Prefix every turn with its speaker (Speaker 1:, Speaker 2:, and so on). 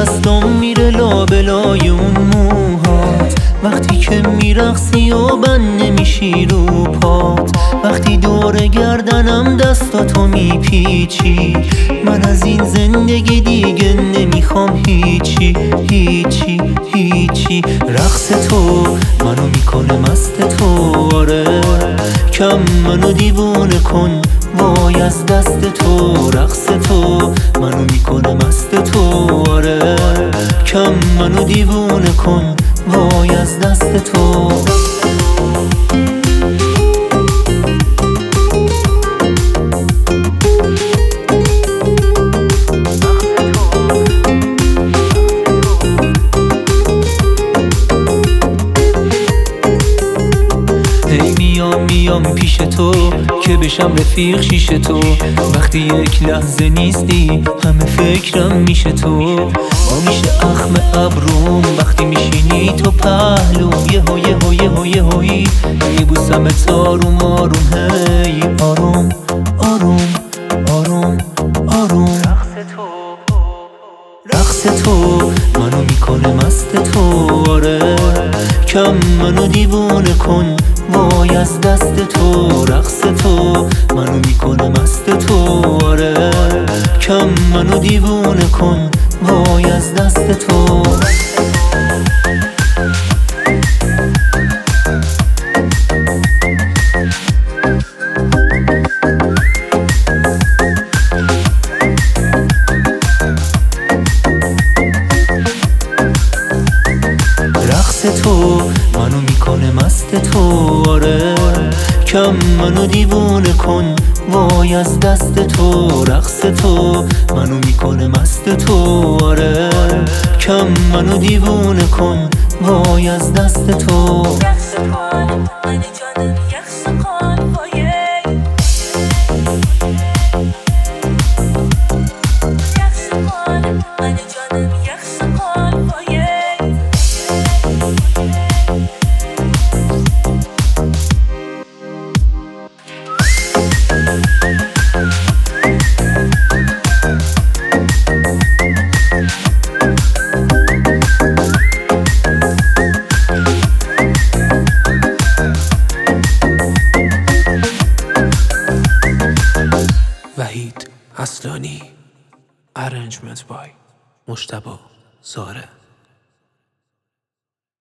Speaker 1: دستم میره لابلای اون موهات، وقتی که میرقصی و بند نمیشی رو پات، وقتی دور گردنم دستاتو میپیچی. من از این زندگی دیگه نمیخوام هیچی هیچی هیچی. رقص تو منو میکنه مست تو، آره کم منو دیوونه کن وای از دست تو. رقص تو منو میکنه مست تو، آره کم منو دیوونه کن وای از دست تو. میام پیش تو که بشم رفیق شیش تو، وقتی یک لحظه نیستی همه فکرم میشه تو. ما میشه اخم ابروم وقتی میشینی تو پهلوم، یهویی میبوسمت آروم آروم، هی آروم آروم آروم آروم. رقص تو منو میکنه مست تو، آره کم منو دیوونه کن وای از دست تو. رقص تو منو میکنه مست تو، آره کم منو دیوونه کن وای از دست تو. رقص تو منو میکنه مست تو، آره کم منو دیوونه کن وای از دست تو. رقص تو منو میکنه مست تو، آره کم منو دیوونه کن وای از دست تو. وحید اصلانی. Arrangement by مجتبی زاره.